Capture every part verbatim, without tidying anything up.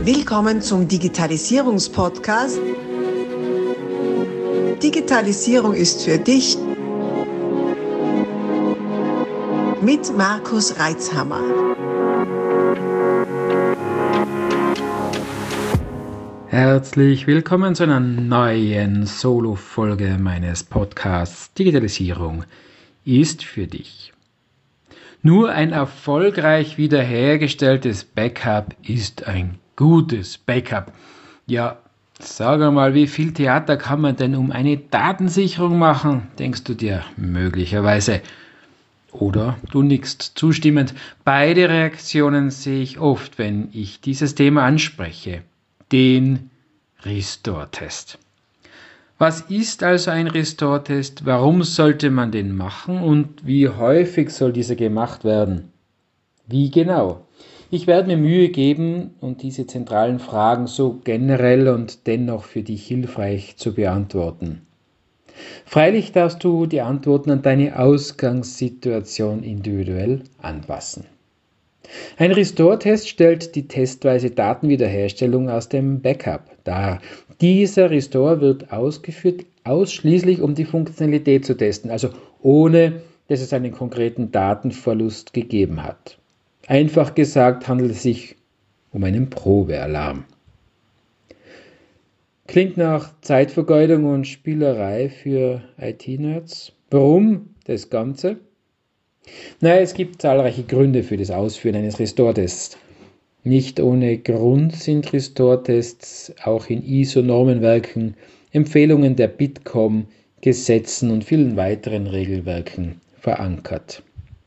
Willkommen zum Digitalisierungspodcast. Digitalisierung ist für dich mit Markus Reitzhammer. Herzlich willkommen zu einer neuen Solo-Folge meines Podcasts Digitalisierung ist für dich. Nur ein erfolgreich wiederhergestelltes Backup ist ein gutes Backup. Ja, sag mal, wie viel Theater kann man denn um eine Datensicherung machen, denkst du dir möglicherweise. Oder du nickst zustimmend. Beide Reaktionen sehe ich oft, wenn ich dieses Thema anspreche. Den Restore-Test. Was ist also ein Restore-Test? Warum sollte man den machen und wie häufig soll dieser gemacht werden? Wie genau? Ich werde mir Mühe geben und diese zentralen Fragen so generell und dennoch für dich hilfreich zu beantworten. Freilich darfst du die Antworten an deine Ausgangssituation individuell anpassen. Ein Restore-Test stellt die testweise Datenwiederherstellung aus dem Backup dar. Dieser Restore wird ausgeführt ausschließlich, um die Funktionalität zu testen, also ohne, dass es einen konkreten Datenverlust gegeben hat. Einfach gesagt handelt es sich um einen Probealarm. Klingt nach Zeitvergeudung und Spielerei für I T-Nerds. Warum das Ganze? Naja, es gibt zahlreiche Gründe für das Ausführen eines Restore-Tests. Nicht ohne Grund sind Restore-Tests auch in I S O-Normenwerken, Empfehlungen der Bitkom, Gesetzen und vielen weiteren Regelwerken verankert.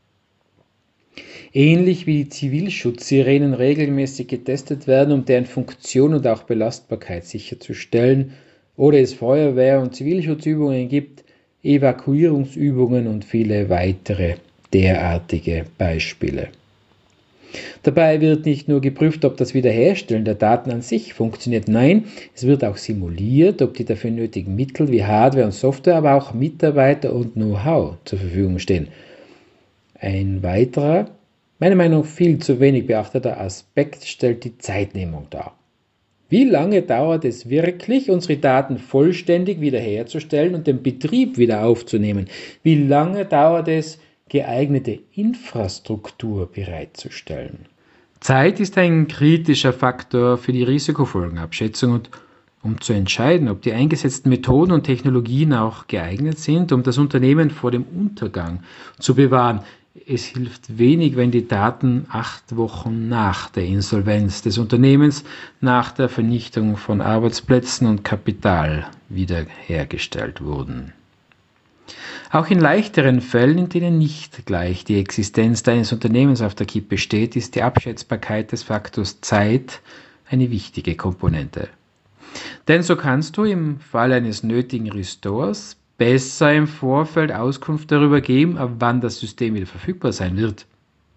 Ähnlich wie die Zivilschutzsirenen regelmäßig getestet werden, um deren Funktion und auch Belastbarkeit sicherzustellen, oder es Feuerwehr- und Zivilschutzübungen gibt, Evakuierungsübungen und viele weitere derartige Beispiele. Dabei wird nicht nur geprüft, ob das Wiederherstellen der Daten an sich funktioniert, nein, es wird auch simuliert, ob die dafür nötigen Mittel wie Hardware und Software, aber auch Mitarbeiter und Know-how zur Verfügung stehen. Ein weiterer, meiner Meinung nach viel zu wenig beachteter Aspekt stellt die Zeitnehmung dar. Wie lange dauert es wirklich, unsere Daten vollständig wiederherzustellen und den Betrieb wieder aufzunehmen? Wie lange dauert es, geeignete Infrastruktur bereitzustellen? Zeit ist ein kritischer Faktor für die Risikofolgenabschätzung und um zu entscheiden, ob die eingesetzten Methoden und Technologien auch geeignet sind, um das Unternehmen vor dem Untergang zu bewahren. Es hilft wenig, wenn die Daten acht Wochen nach der Insolvenz des Unternehmens, nach der Vernichtung von Arbeitsplätzen und Kapital wiederhergestellt wurden. Auch in leichteren Fällen, in denen nicht gleich die Existenz deines Unternehmens auf der Kippe steht, ist die Abschätzbarkeit des Faktors Zeit eine wichtige Komponente. Denn so kannst du im Fall eines nötigen Restores besser im Vorfeld Auskunft darüber geben, ab wann das System wieder verfügbar sein wird.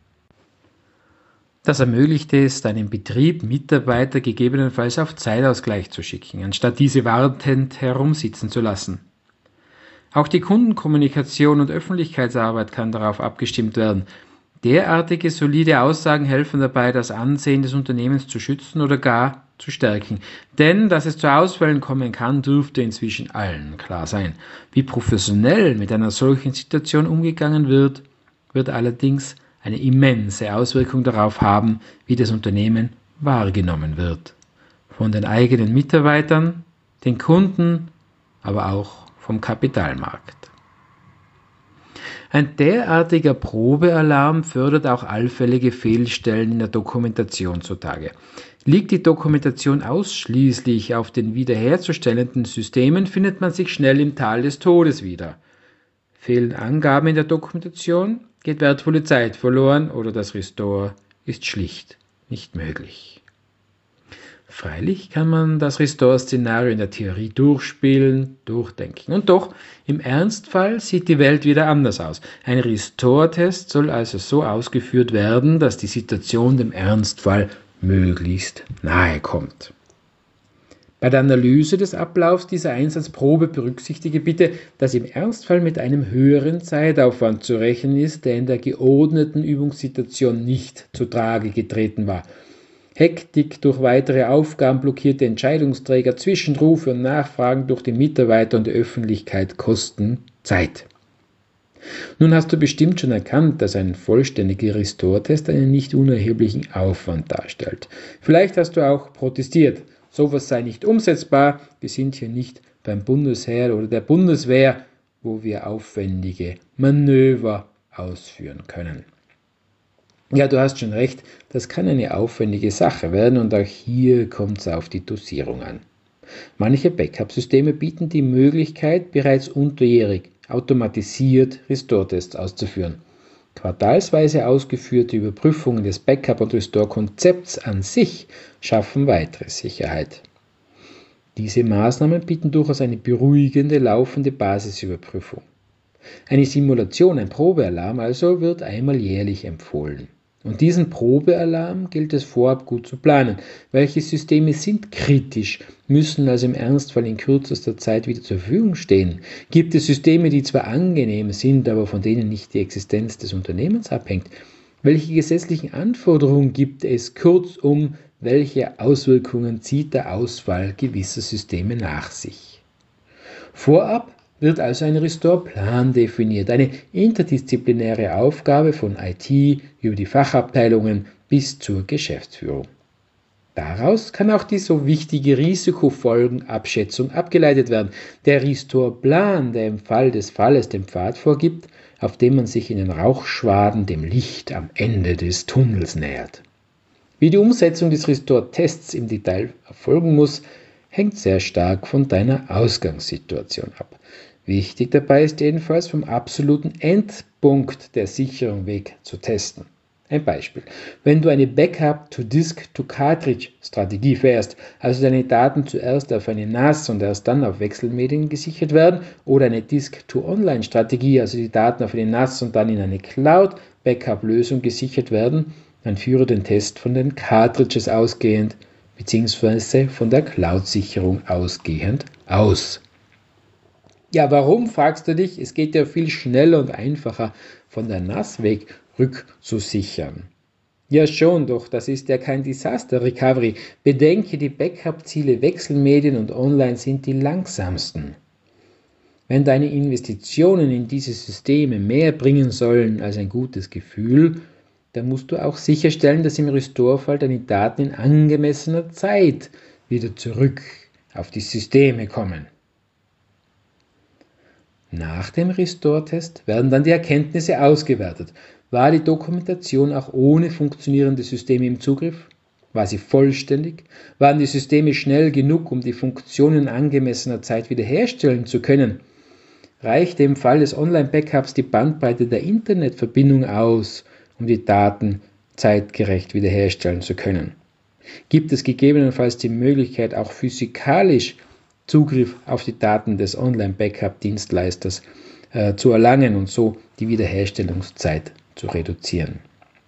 Das ermöglicht es, deinen Betrieb, Mitarbeiter gegebenenfalls auf Zeitausgleich zu schicken, anstatt diese wartend herumsitzen zu lassen. Auch die Kundenkommunikation und Öffentlichkeitsarbeit kann darauf abgestimmt werden. Derartige solide Aussagen helfen dabei, das Ansehen des Unternehmens zu schützen oder gar zu stärken. Denn, dass es zu Ausfällen kommen kann, dürfte inzwischen allen klar sein. Wie professionell mit einer solchen Situation umgegangen wird, wird allerdings eine immense Auswirkung darauf haben, wie das Unternehmen wahrgenommen wird. Von den eigenen Mitarbeitern, den Kunden, aber auch vom Kapitalmarkt. Ein derartiger Probealarm fördert auch allfällige Fehlstellen in der Dokumentation zutage. Liegt die Dokumentation ausschließlich auf den wiederherzustellenden Systemen, findet man sich schnell im Tal des Todes wieder. Fehlen Angaben in der Dokumentation, geht wertvolle Zeit verloren oder das Restore ist schlicht nicht möglich. Freilich kann man das Restore-Szenario in der Theorie durchspielen, durchdenken. Und doch, im Ernstfall sieht die Welt wieder anders aus. Ein Restore-Test soll also so ausgeführt werden, dass die Situation dem Ernstfall möglichst nahe kommt. Bei der Analyse des Ablaufs dieser Einsatzprobe berücksichtige bitte, dass im Ernstfall mit einem höheren Zeitaufwand zu rechnen ist, der in der geordneten Übungssituation nicht zu Trage getreten war. Hektik durch weitere Aufgaben, blockierte Entscheidungsträger, Zwischenrufe und Nachfragen durch die Mitarbeiter und die Öffentlichkeit kosten Zeit. Nun hast du bestimmt schon erkannt, dass ein vollständiger Restore-Test einen nicht unerheblichen Aufwand darstellt. Vielleicht hast du auch protestiert, sowas sei nicht umsetzbar, wir sind hier nicht beim Bundesheer oder der Bundeswehr, wo wir aufwendige Manöver ausführen können. Ja, du hast schon recht, das kann eine aufwendige Sache werden und auch hier kommt es auf die Dosierung an. Manche Backup-Systeme bieten die Möglichkeit, bereits unterjährig automatisiert Restore-Tests auszuführen. Quartalsweise ausgeführte Überprüfungen des Backup- und Restore-Konzepts an sich schaffen weitere Sicherheit. Diese Maßnahmen bieten durchaus eine beruhigende, laufende Basisüberprüfung. Eine Simulation, ein Probealarm also, wird einmal jährlich empfohlen. Und diesen Probealarm gilt es vorab gut zu planen. Welche Systeme sind kritisch, müssen also im Ernstfall in kürzester Zeit wieder zur Verfügung stehen? Gibt es Systeme, die zwar angenehm sind, aber von denen nicht die Existenz des Unternehmens abhängt? Welche gesetzlichen Anforderungen gibt es? Kurzum, welche Auswirkungen zieht der Ausfall gewisser Systeme nach sich? Vorab wird also ein Restore-Plan definiert, eine interdisziplinäre Aufgabe von I T über die Fachabteilungen bis zur Geschäftsführung. Daraus kann auch die so wichtige Risikofolgenabschätzung abgeleitet werden. Der Restore-Plan, der im Fall des Falles den Pfad vorgibt, auf dem man sich in den Rauchschwaden dem Licht am Ende des Tunnels nähert. Wie die Umsetzung des Restore-Tests im Detail erfolgen muss, hängt sehr stark von deiner Ausgangssituation ab. Wichtig dabei ist jedenfalls, vom absoluten Endpunkt der Sicherung weg zu testen. Ein Beispiel. Wenn du eine Backup-to-Disk-to-Cartridge-Strategie fährst, also deine Daten zuerst auf eine N A S und erst dann auf Wechselmedien gesichert werden, oder eine Disk-to-Online-Strategie, also die Daten auf eine N A S und dann in eine Cloud-Backup-Lösung gesichert werden, dann führe den Test von den Cartridges ausgehend bzw. von der Cloud-Sicherung ausgehend aus. Ja, warum, fragst du dich? Es geht ja viel schneller und einfacher, von der N A S weg rückzusichern. Ja schon, doch das ist ja kein Disaster Recovery. Bedenke, die Backup-Ziele Wechselmedien und Online sind die langsamsten. Wenn deine Investitionen in diese Systeme mehr bringen sollen als ein gutes Gefühl, dann musst du auch sicherstellen, dass im Restore-Fall deine Daten in angemessener Zeit wieder zurück auf die Systeme kommen. Nach dem Restore-Test werden dann die Erkenntnisse ausgewertet. War die Dokumentation auch ohne funktionierende Systeme im Zugriff? War sie vollständig? Waren die Systeme schnell genug, um die Funktionen in angemessener Zeit wiederherstellen zu können? Reichte im Fall des Online-Backups die Bandbreite der Internetverbindung aus, um die Daten zeitgerecht wiederherstellen zu können? Gibt es gegebenenfalls die Möglichkeit, auch physikalisch Zugriff auf die Daten des Online-Backup-Dienstleisters äh, zu erlangen und so die Wiederherstellungszeit zu reduzieren?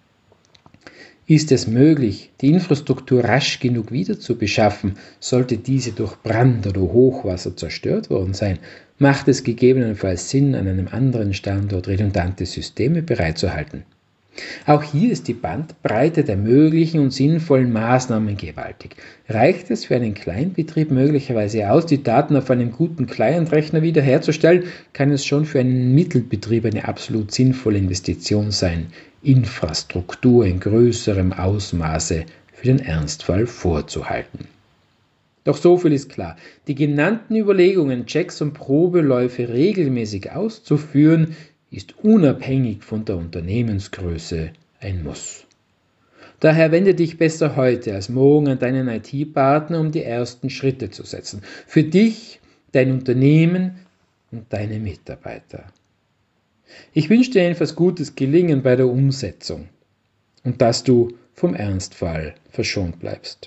Ist es möglich, die Infrastruktur rasch genug wieder zu beschaffen, sollte diese durch Brand oder Hochwasser zerstört worden sein? Macht es gegebenenfalls Sinn, an einem anderen Standort redundante Systeme bereitzuhalten? Auch hier ist die Bandbreite der möglichen und sinnvollen Maßnahmen gewaltig. Reicht es für einen Kleinbetrieb möglicherweise aus, die Daten auf einem guten Clientrechner wiederherzustellen, kann es schon für einen Mittelbetrieb eine absolut sinnvolle Investition sein, Infrastruktur in größerem Ausmaße für den Ernstfall vorzuhalten. Doch so viel ist klar. Die genannten Überlegungen, Checks und Probeläufe regelmäßig auszuführen, ist unabhängig von der Unternehmensgröße ein Muss. Daher wende dich besser heute als morgen an deinen I T-Partner, um die ersten Schritte zu setzen. Für dich, dein Unternehmen und deine Mitarbeiter. Ich wünsche dir jedenfalls gutes Gelingen bei der Umsetzung und dass du vom Ernstfall verschont bleibst.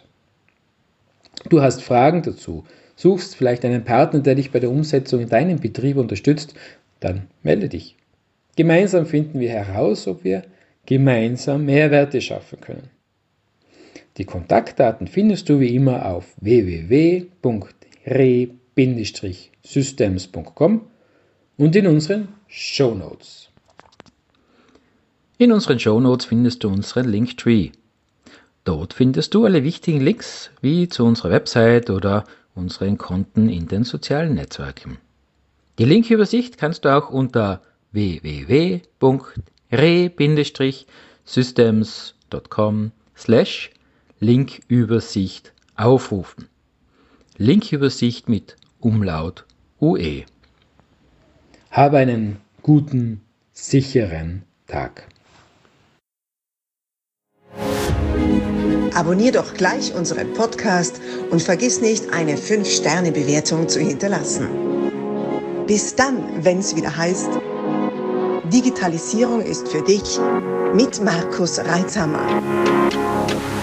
Du hast Fragen dazu, suchst vielleicht einen Partner, der dich bei der Umsetzung in deinem Betrieb unterstützt, dann melde dich. Gemeinsam finden wir heraus, ob wir gemeinsam Mehrwerte schaffen können. Die Kontaktdaten findest du wie immer auf w w w punkt re Bindestrich systems punkt com und in unseren Shownotes. In unseren Shownotes findest du unseren Linktree. Dort findest du alle wichtigen Links wie zu unserer Website oder unseren Konten in den sozialen Netzwerken. Die Linkübersicht kannst du auch unter w w w punkt re systems punkt com slash Linkübersicht aufrufen. Linkübersicht mit Umlaut U E. Habe einen guten, sicheren Tag. Abonnier doch gleich unseren Podcast und vergiss nicht, eine fünf Sterne Bewertung zu hinterlassen. Bis dann, wenn es wieder heißt, Digitalisierung ist für dich mit Markus Reitzhammer.